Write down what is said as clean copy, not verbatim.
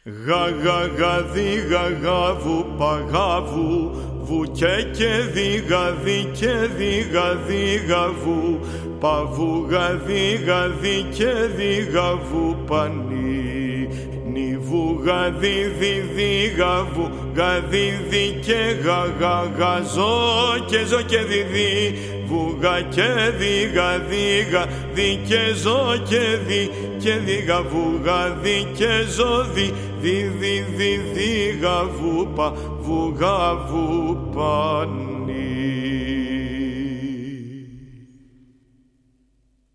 Γαγαγαδί γαγάβου παγάβου, βουκέ και διγαδί και διγαδί γαβού, παβού γαδί γαδί και διγαβού πανί. Νιβού γαδί διδί γαβού, γαδί δι και γαγαγαζό και ζω και διδί, βουγα και διγαδίγα, δι και ζω και δι και διγαβούγα, δι και ζω δι, δι δι δι διγαβούπα, βουγαβούπαν.